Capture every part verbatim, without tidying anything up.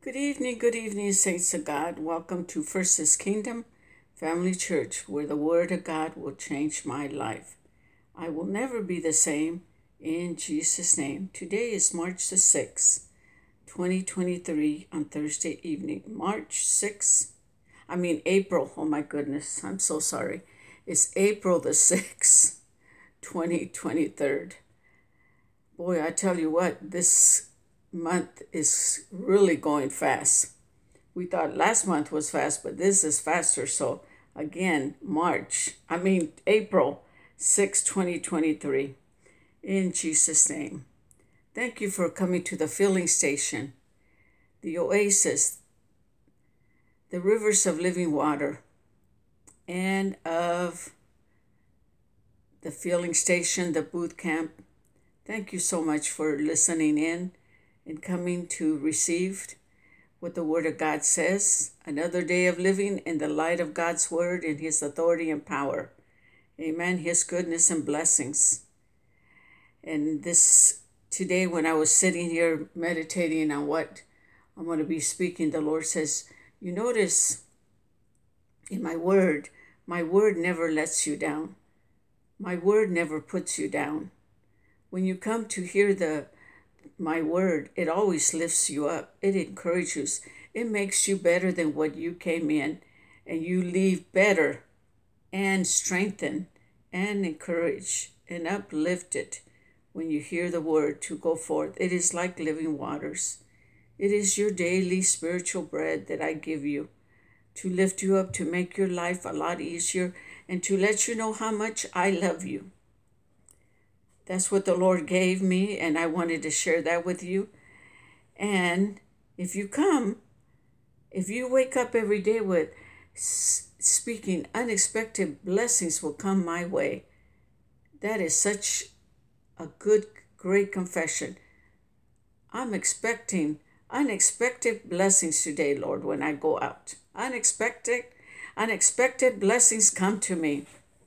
Good evening, good evening, saints of God. Welcome to First is Kingdom Family Church, where the Word of God will change my life. I will never be the same in Jesus' name. Today is March the sixth, twenty twenty-three, on Thursday evening. March sixth, I mean April, oh my goodness, I'm so sorry. It's April the sixth, twenty twenty-three. Boy, I tell you what, this month is really going fast. We thought last month was fast, but this is faster. So again, March, I mean April sixth, twenty twenty-three. In Jesus' name. Thank you for coming to the filling station, the oasis, the rivers of living water, and of the filling station, the boot camp. Thank you so much for listening in and coming to receive what the Word of God says. Another day of living in the light of God's Word and His authority and power. Amen. His goodness and blessings. And this today, when I was sitting here meditating on what I'm going to be speaking, the Lord says, you notice in my Word, my Word never lets you down. My Word never puts you down. When you come to hear the my word, it always lifts you up. It encourages you. It makes you better than what you came in, and you leave better and strengthened and encouraged and uplifted when you hear the word to go forth. It is like living waters. It is your daily spiritual bread that I give you to lift you up, to make your life a lot easier, and to let you know how much I love you. That's what the Lord gave me, and I wanted to share that with you. And if you come, if you wake up every day with speaking, unexpected blessings will come my way. That is such a good, great confession. I'm expecting unexpected blessings today, Lord, when I go out. Unexpected, unexpected blessings come to me.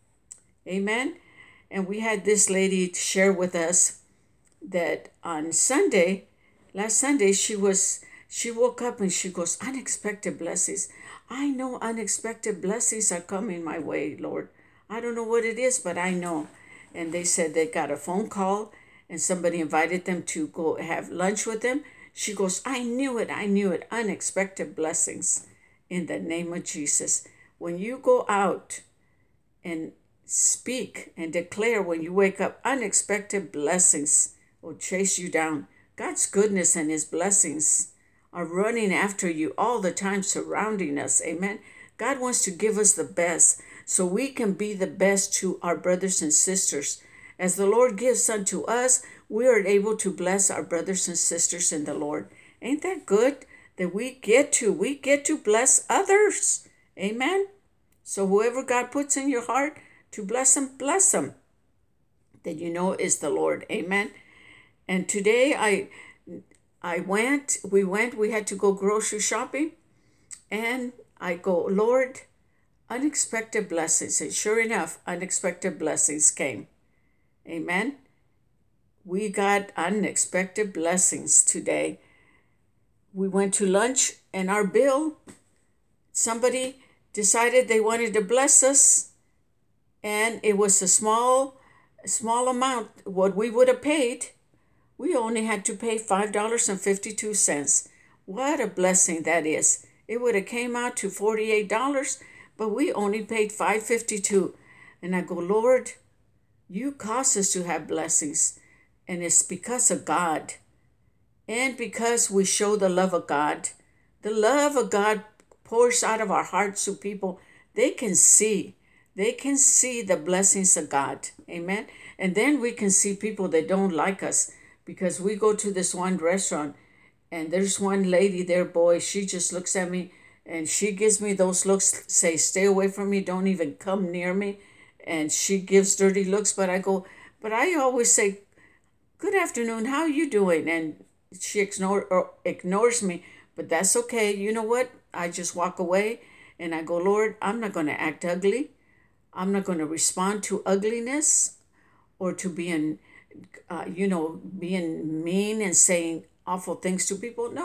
Amen. And we had this lady share with us that on Sunday, last Sunday, she was she woke up and she goes, unexpected blessings. I know unexpected blessings are coming my way, Lord. I don't know what it is, but I know. And they said they got a phone call and somebody invited them to go have lunch with them. She goes, I knew it, I knew it. Unexpected blessings in the name of Jesus. When you go out and speak and declare when you wake up, unexpected blessings will chase you down. God's goodness and His blessings are running after you all the time, surrounding us. Amen. God wants to give us the best so we can be the best to our brothers and sisters. As the Lord gives unto us, we are able to bless our brothers and sisters in the Lord. Ain't that good that we get to, we get to bless others? Amen. So whoever God puts in your heart, to bless them, bless them. That you know is the Lord. Amen. And today I I went, we went, we had to go grocery shopping. And I go, Lord, unexpected blessings. And sure enough, unexpected blessings came. Amen. We got unexpected blessings today. We went to lunch and our bill, somebody decided they wanted to bless us. And it was a small, small amount, what we would have paid. We only had to pay five dollars and fifty-two cents. What a blessing that is. It would have came out to forty-eight dollars, but we only paid five dollars and fifty-two cents. And I go, Lord, you cause us to have blessings. And it's because of God. And because we show the love of God. The love of God pours out of our hearts so people, they can see. They can see the blessings of God. Amen. And then we can see people that don't like us because we go to this one restaurant and there's one lady there, boy, she just looks at me and she gives me those looks, say, stay away from me, don't even come near me. And she gives dirty looks, but I go, but I always say, good afternoon, how are you doing? And she ignore, or ignores me, but that's okay. You know what? I just walk away and I go, Lord, I'm not going to act ugly. I'm not going to respond to ugliness or to being, uh, you know, being mean and saying awful things to people. No,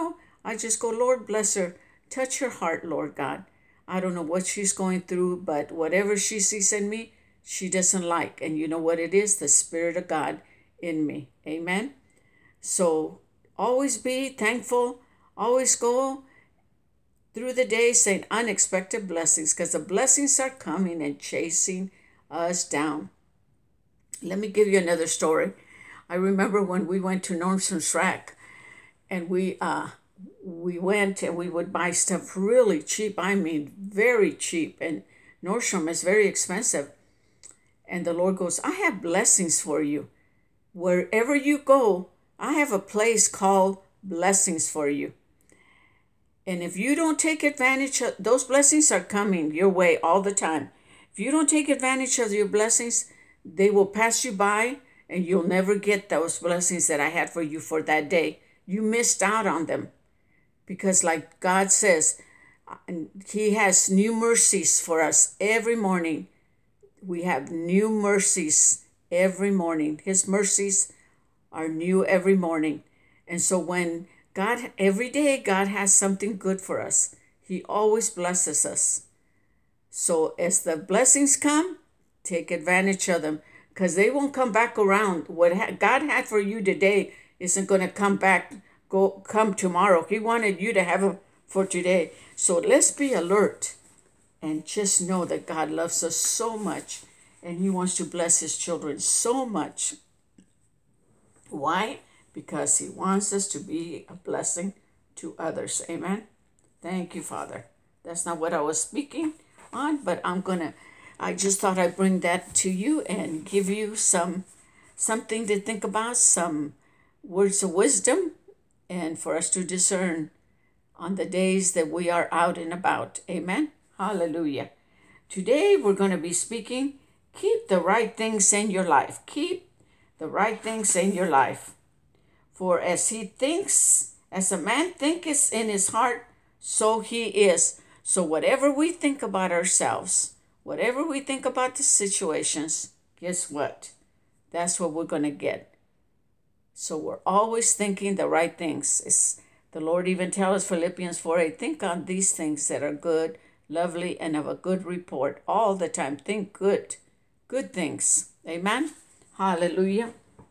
I just go, Lord, bless her. Touch her heart, Lord God. I don't know what she's going through, but whatever she sees in me, she doesn't like. And you know what it is? The Spirit of God in me. Amen. So always be thankful. Always go through the day saying unexpected blessings, because the blessings are coming and chasing us down. Let me give you another story. I remember when we went to Nordstrom's Rack, and we uh we went and we would buy stuff really cheap. I mean, very cheap. And Nordstrom is very expensive. And the Lord goes, I have blessings for you. Wherever you go, I have a place called blessings for you. And if you don't take advantage of those blessings, are coming your way all the time. If you don't take advantage of your blessings, they will pass you by and you'll never get those blessings that I had for you for that day. You missed out on them. Because like God says, He has new mercies for us every morning. We have new mercies every morning. His mercies are new every morning. And so when God, every day, God has something good for us. He always blesses us. So as the blessings come, take advantage of them, because they won't come back around. What God had for you today isn't going to come back, go come tomorrow. He wanted you to have them for today. So let's be alert and just know that God loves us so much, and He wants to bless His children so much. Why? Because He wants us to be a blessing to others. Amen. Thank you, Father. That's not what I was speaking on, but I'm going to, I just thought I'd bring that to you and give you some, something to think about, some words of wisdom, and for us to discern on the days that we are out and about. Amen. Hallelujah. Today we're going to be speaking, keep the right things in your life. Keep the right things in your life. For as he thinks, as a man thinketh in his heart, so he is. So whatever we think about ourselves, whatever we think about the situations, guess what? That's what we're going to get. So we're always thinking the right things. It's, the Lord even tells us, Philippians four eight, think on these things that are good, lovely, and of a good report. All the time, think good, good things. Amen? Hallelujah.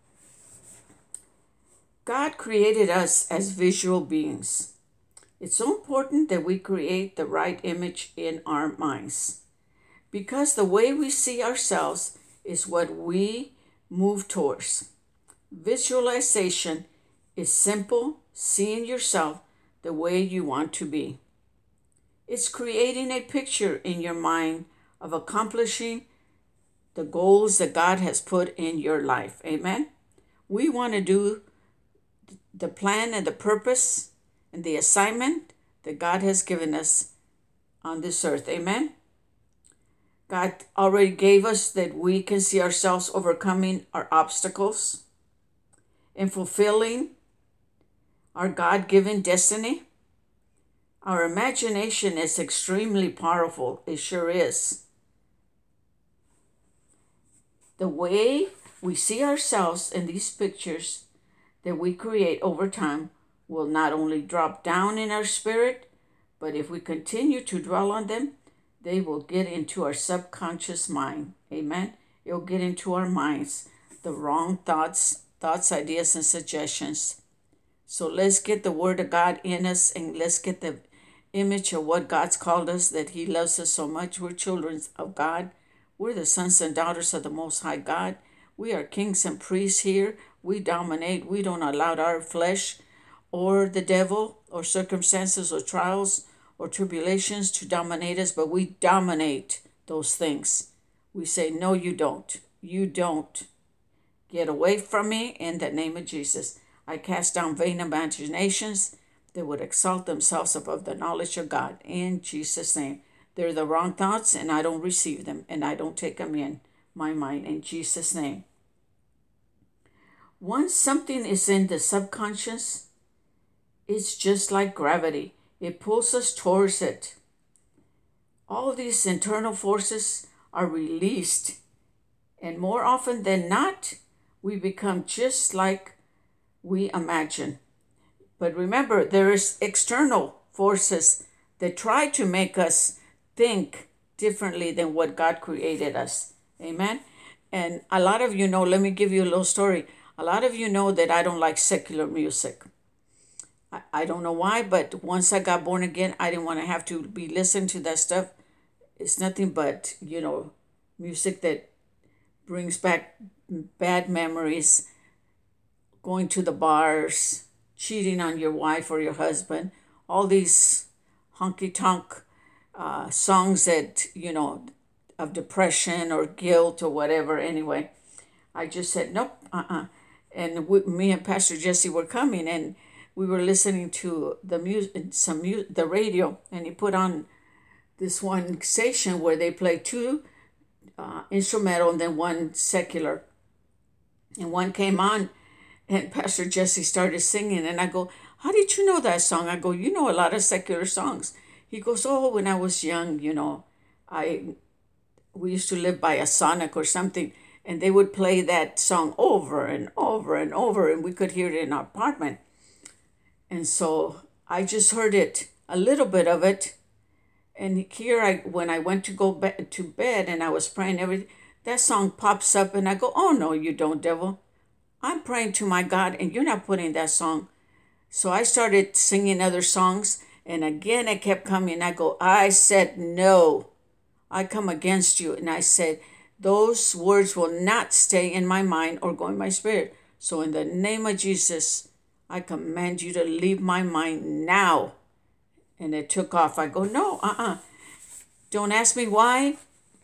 God created us as visual beings. It's so important that we create the right image in our minds, because the way we see ourselves is what we move towards. Visualization is simple, seeing yourself the way you want to be. It's creating a picture in your mind of accomplishing the goals that God has put in your life. Amen? We want to do the plan and the purpose and the assignment that God has given us on this earth. Amen? God already gave us that we can see ourselves overcoming our obstacles and fulfilling our God-given destiny. Our imagination is extremely powerful. It sure is. The way we see ourselves in these pictures that we create over time will not only drop down in our spirit, but if we continue to dwell on them, they will get into our subconscious mind. Amen? It'll get into our minds, the wrong thoughts, thoughts, ideas, and suggestions. So let's get the Word of God in us, and let's get the image of what God's called us, that He loves us so much. We're children of God. We're the sons and daughters of the Most High God. We are kings and priests here. We dominate. We don't allow our flesh or the devil or circumstances or trials or tribulations to dominate us, but we dominate those things. We say, no, you don't. You don't. Get away from me in the name of Jesus. I cast down vain imaginations that would exalt themselves above the knowledge of God in Jesus' name. They're the wrong thoughts, and I don't receive them, and I don't take them in my mind in Jesus' name. Once something is in the subconscious, it's just like gravity. It pulls us towards it. All these internal forces are released, and more often than not, we become just like we imagine. But remember, there is external forces that try to make us think differently than what God created us. Amen. And a lot of you know, let me give you a little story. A lot of you know that I don't like secular music. I, I don't know why, but once I got born again, I didn't want to have to be listening to that stuff. It's nothing but, you know, music that brings back bad memories, going to the bars, cheating on your wife or your husband, all these honky-tonk uh, songs that, you know, of depression or guilt or whatever. Anyway, I just said, nope, uh-uh. And we, me and Pastor Jesse were coming, and we were listening to the music, some mu- the radio, and he put on this one station where they play two uh, instrumental and then one secular. And one came on, and Pastor Jesse started singing, and I go, how did you know that song? I go, you know a lot of secular songs. He goes, oh, when I was young, you know, I we used to live by a Sonic or something, and they would play that song over and over and over, and we could hear it in our apartment. And so I just heard it, a little bit of it. And here, I when I went to go be- to bed and I was praying, everything, that song pops up, and I go, oh, no, you don't, devil. I'm praying to my God, and you're not putting that song. So I started singing other songs, and again it kept coming. I go, I said, no, I come against you. And I said, those words will not stay in my mind or go in my spirit. So in the name of Jesus, I command you to leave my mind now. And it took off. I go, no, uh-uh. Don't ask me why.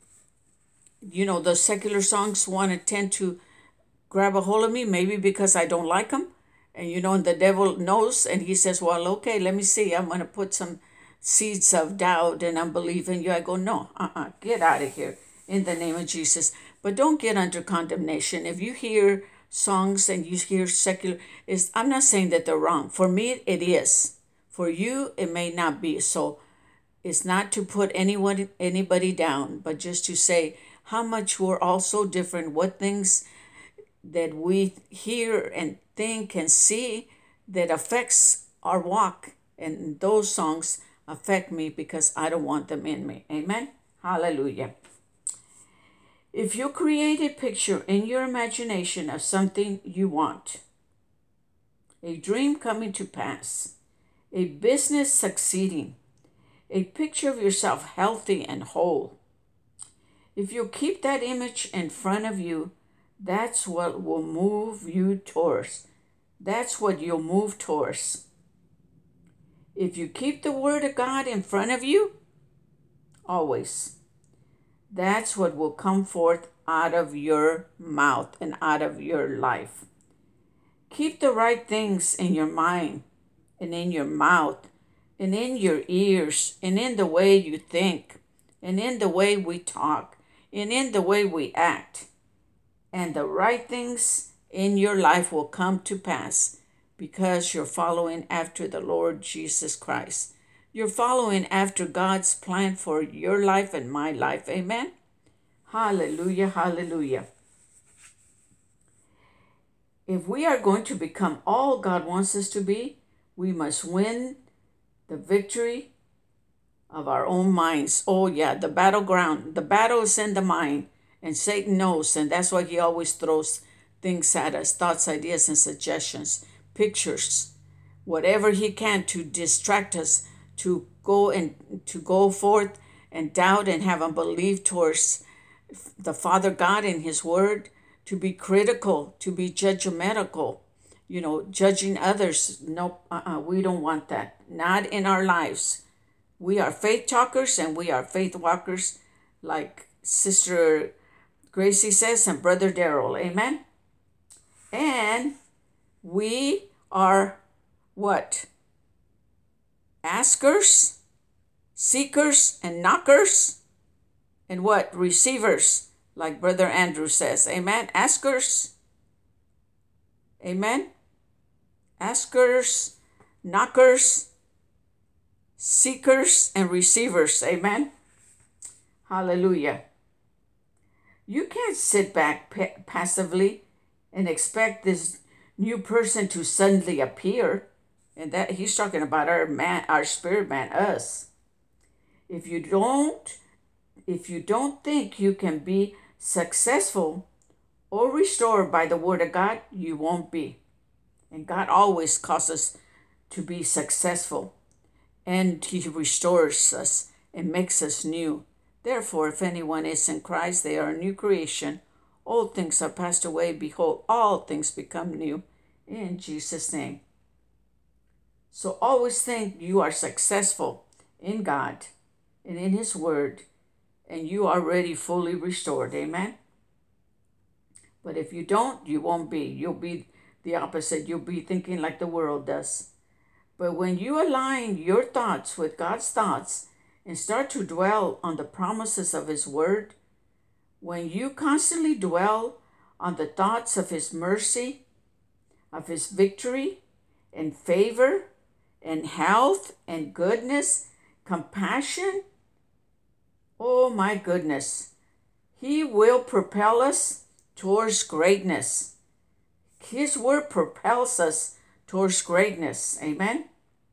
You know, the secular songs want to tend to grab a hold of me, maybe because I don't like them. And, you know, and the devil knows, and he says, well, okay, let me see. I'm going to put some seeds of doubt and unbelief in you. I go, no, uh-uh, get out of here in the name of Jesus. But don't get under condemnation. If you hear songs and you hear secular, is I'm not saying that they're wrong. For me, it is. For you, it may not be. So it's not to put anyone, anybody down, but just to say how much we're all so different, what things that we hear and think and see that affects our walk. And those songs affect me because I don't want them in me. Amen. Hallelujah. If you create a picture in your imagination of something you want, a dream coming to pass, a business succeeding, a picture of yourself healthy and whole, if you keep that image in front of you, that's what will move you towards. That's what you'll move towards. If you keep the Word of God in front of you, always, that's what will come forth out of your mouth and out of your life. Keep the right things in your mind and in your mouth and in your ears and in the way you think and in the way we talk and in the way we act. And the right things in your life will come to pass because you're following after the Lord Jesus Christ. You're following after God's plan for your life and my life. Amen? Hallelujah, hallelujah. If we are going to become all God wants us to be, we must win the victory of our own minds. Oh, yeah, the battleground. The battle is in the mind. And Satan knows, and that's why he always throws things at us, thoughts, ideas, and suggestions, pictures, whatever he can to distract us, to go and to go forth and doubt and have unbelief towards the Father God and his word, to be critical, to be judgmental, you know, judging others. Nope, uh-uh, we don't want that. Not in our lives. We are faith talkers and we are faith walkers, like Sister Gracie says, and Brother Daryl. Amen? And we are what? Askers, seekers, and knockers. And what? Receivers, like Brother Andrew says. Amen? Askers. Amen? Askers, knockers, seekers, and receivers. Amen? Hallelujah. You can't sit back pa- passively and expect this new person to suddenly appear And that he's talking about our man, our spirit man, us. If you don't, if you don't think you can be successful or restored by the word of God, you won't be. And God always calls us to be successful. And he restores us and makes us new. Therefore, if anyone is in Christ, they are a new creation. Old things are passed away. Behold, all things become new. In Jesus' name. So always think you are successful in God and in his word, and you are already fully restored. Amen. But if you don't, you won't be. You'll be the opposite. You'll be thinking like the world does. But when you align your thoughts with God's thoughts and start to dwell on the promises of his word, when you constantly dwell on the thoughts of his mercy, of his victory and favor and health and goodness, compassion, oh my goodness, he will propel us towards greatness. His word propels us towards greatness. Amen.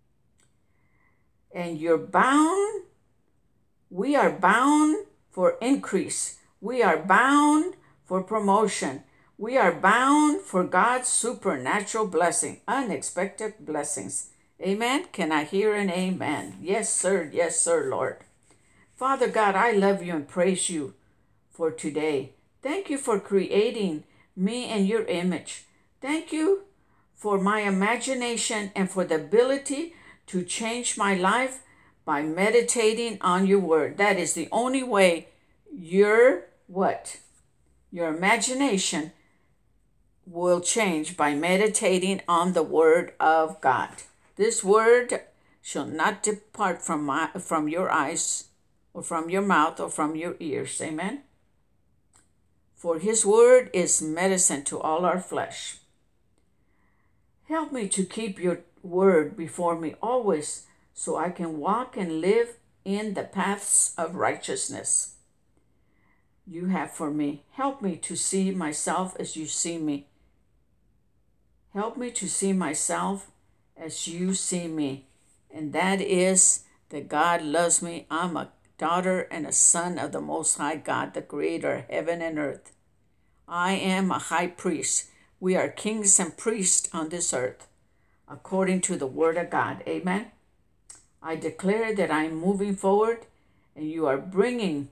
And you're bound, we are bound for increase. We are bound for promotion. We are bound for God's supernatural blessing, unexpected blessings. Amen. Can I hear an amen? Yes, sir. Yes, sir, Lord. Father God, I love you and praise you for today. Thank you for creating me in your image. Thank you for my imagination and for the ability to change my life by meditating on your word. That is the only way your what? Your imagination will change, by meditating on the word of God. This word shall not depart from my from your eyes or from your mouth or from your ears. Amen. For his word is medicine to all our flesh. Help me to keep your word before me always, so I can walk and live in the paths of righteousness you have for me. Help me to see myself as you see me. Help me to see myself as you see me. And that is that God loves me. I'm a daughter and a son of the Most High God, the creator of heaven and earth. I am a high priest. We are kings and priests on this earth, according to the word of God. Amen. I declare that I'm moving forward and you are bringing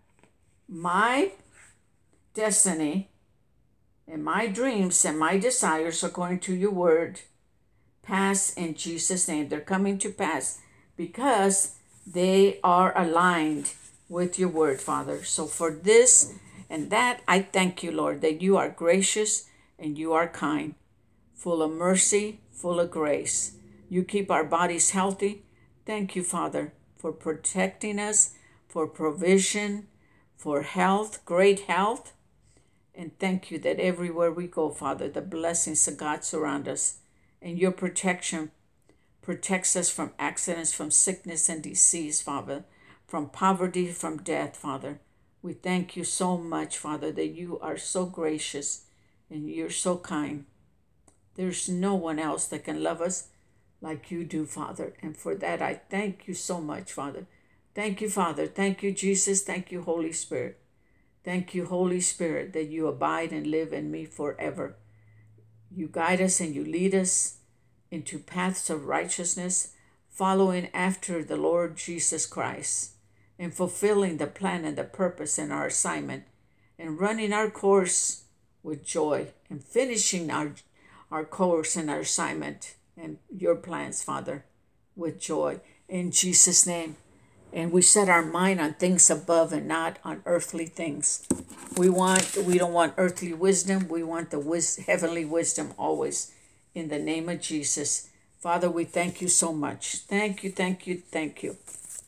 my destiny and my dreams and my desires according to your word pass in Jesus' name. They're coming to pass because they are aligned with your word, Father. So for this and that, I thank you, Lord, that you are gracious and you are kind, full of mercy, full of grace. You keep our bodies healthy. Thank you, Father, for protecting us, for provision, for health, great health. And thank you that everywhere we go, Father, the blessings of God surround us. And your protection protects us from accidents, from sickness and disease, Father, from poverty, from death, Father. We thank you so much, Father, that you are so gracious and you're so kind. There's no one else that can love us like you do, Father. And for that, I thank you so much, Father. Thank you, Father. Thank you, Jesus. Thank you, Holy Spirit. Thank you, Holy Spirit, that you abide and live in me forever. You guide us and you lead us into paths of righteousness, following after the Lord Jesus Christ and fulfilling the plan and the purpose in our assignment and running our course with joy and finishing our, our course and our assignment and your plans, Father, with joy in Jesus' name. And we set our mind on things above and not on earthly things. We want, we don't want earthly wisdom. We want the wis- heavenly wisdom always. In the name of Jesus. Father, we thank you so much. Thank you, thank you, thank you.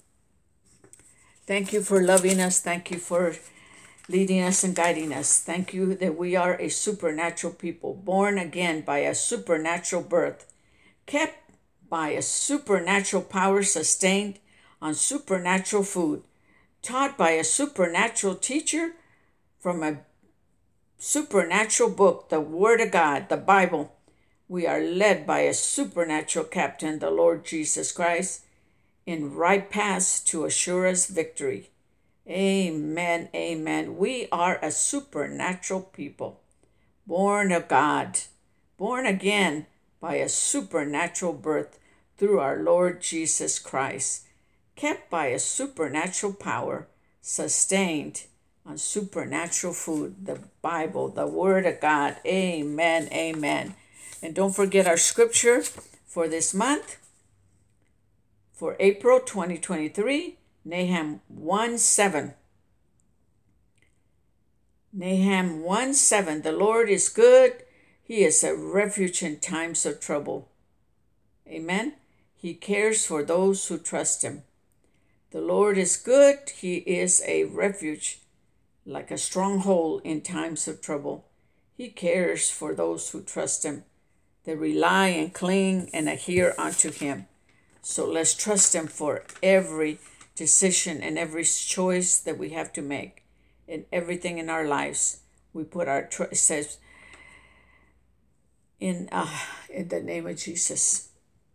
Thank you for loving us. Thank you for leading us and guiding us. Thank you that we are a supernatural people, born again by a supernatural birth, kept by a supernatural power, sustained on supernatural food, taught by a supernatural teacher from a supernatural book, the Word of God, the Bible, We are led by a supernatural captain, the Lord Jesus Christ, in right paths to assure us victory. Amen, amen. We are a supernatural people, born of God, born again by a supernatural birth through our Lord Jesus Christ, kept by a supernatural power, sustained on supernatural food, the Bible, the Word of God. Amen, amen. And don't forget our scripture for this month, for April twenty twenty-three, Nahum one seven. Nahum one seven. The Lord is good. He is a refuge in times of trouble. Amen. He cares for those who trust him. The Lord is good. He is a refuge, like a stronghold in times of trouble. He cares for those who trust him, that rely and cling and adhere unto him. So let's trust him for every decision and every choice that we have to make. In everything in our lives, we put our trust. It says, in, uh, in the name of Jesus,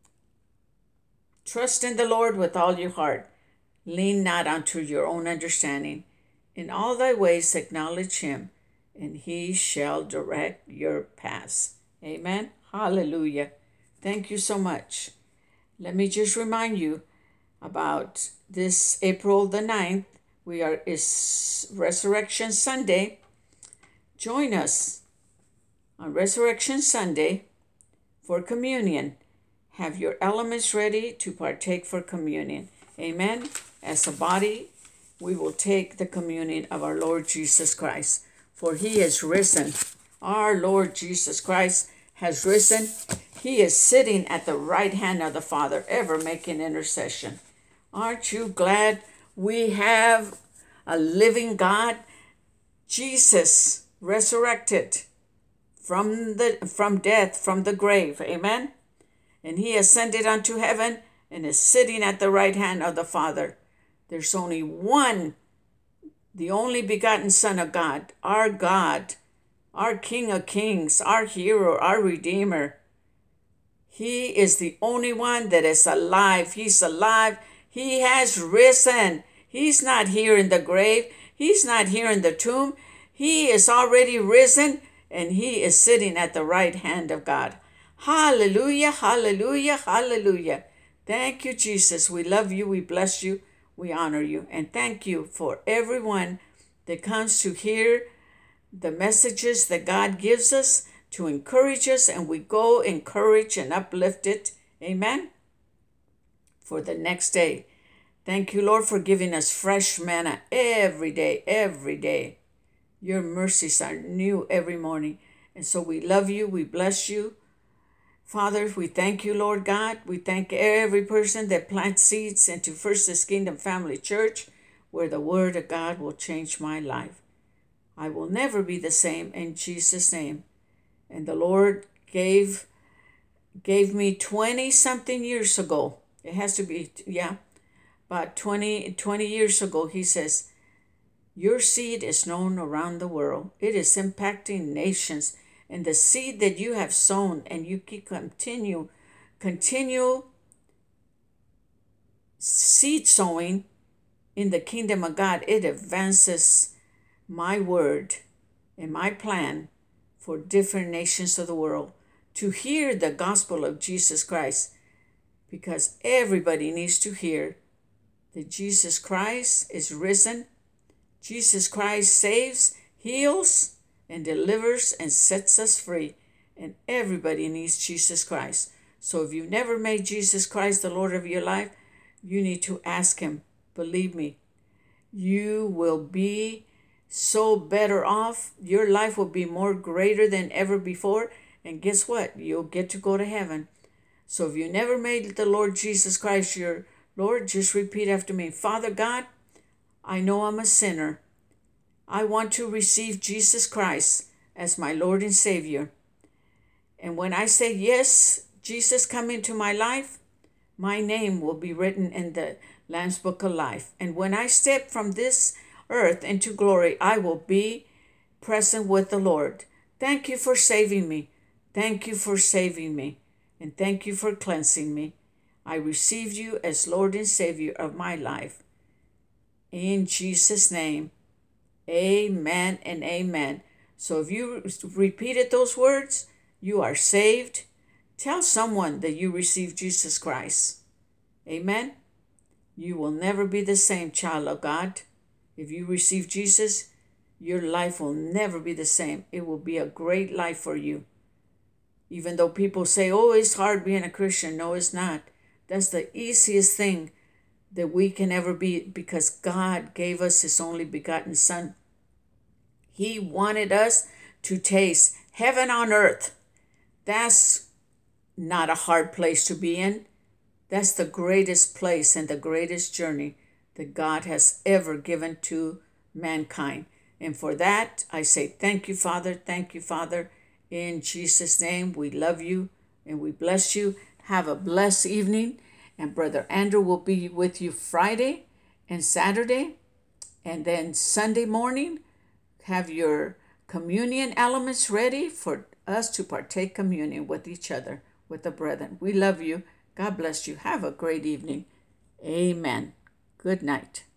trust in the Lord with all your heart. Lean not unto your own understanding. In all thy ways acknowledge him, and he shall direct your paths. Amen. Hallelujah. Thank you so much. Let me just remind you about this April the ninth. We are is Resurrection Sunday. Join us on Resurrection Sunday for communion. Have your elements ready to partake for communion. Amen. As a body, we will take the communion of our Lord Jesus Christ, for he is risen. Our Lord Jesus Christ has risen. He is sitting at the right hand of the Father, ever making intercession. Aren't you glad we have a living God? Jesus resurrected from the from death, from the grave. Amen. And he ascended unto heaven and is sitting at the right hand of the Father. There's only one, the only begotten Son of God, our God, our King of Kings, our hero, our Redeemer. He is the only one that is alive. He's alive. He has risen. He's not here in the grave. He's not here in the tomb. He is already risen, and he is sitting at the right hand of God. Hallelujah, hallelujah, hallelujah. Thank you, Jesus. We love you. We bless you. We honor you. And thank you for everyone that comes to hear the messages that God gives us to encourage us, and we go encourage and uplift it. Amen. For the next day. Thank you, Lord, for giving us fresh manna every day, every day. Your mercies are new every morning. And so we love you. We bless you. Father, we thank you, Lord God. We thank every person that plants seeds into First Kingdom Family Church, where the word of God will change my life. I will never be the same, in Jesus' name. And the Lord gave gave me twenty-something years ago. It has to be, yeah, about twenty, twenty years ago. He says, your seed is known around the world. It is impacting nations. And the seed that you have sown, and you keep continue, continue seed sowing in the kingdom of God, it advances my word and my plan for different nations of the world to hear the gospel of Jesus Christ, because everybody needs to hear that Jesus Christ is risen. Jesus Christ saves, heals, and delivers and sets us free. And everybody needs Jesus Christ. So if you've never made Jesus Christ the Lord of your life, you need to ask him. Believe me, you will be so better off. Your life will be more greater than ever before. And guess what? You'll get to go to heaven. So if you never made the Lord Jesus Christ your Lord, just repeat after me. Father God, I know I'm a sinner. I want to receive Jesus Christ as my Lord and Savior. And when I say, yes, Jesus, come into my life, my name will be written in the Lamb's Book of Life. And when I step from this earth into glory, I will be present with the Lord. Thank you for saving me. Thank you for saving me, and thank you for cleansing me. I received you as Lord and Savior of my life. In Jesus' name, amen and amen. So if you repeated those words, you are saved. Tell someone that you received Jesus Christ. Amen. You will never be the same, child of God. If you receive Jesus, your life will never be the same. It will be a great life for you. Even though people say, oh, it's hard being a Christian. No, it's not. That's the easiest thing that we can ever be, because God gave us his only begotten Son. He wanted us to taste heaven on earth. That's not a hard place to be in. That's the greatest place and the greatest journey that God has ever given to mankind. And for that, I say thank you, Father. Thank you, Father. In Jesus' name, we love you and we bless you. Have a blessed evening. And Brother Andrew will be with you Friday and Saturday. And then Sunday morning, have your communion elements ready for us to partake communion with each other, with the brethren. We love you. God bless you. Have a great evening. Amen. Good night.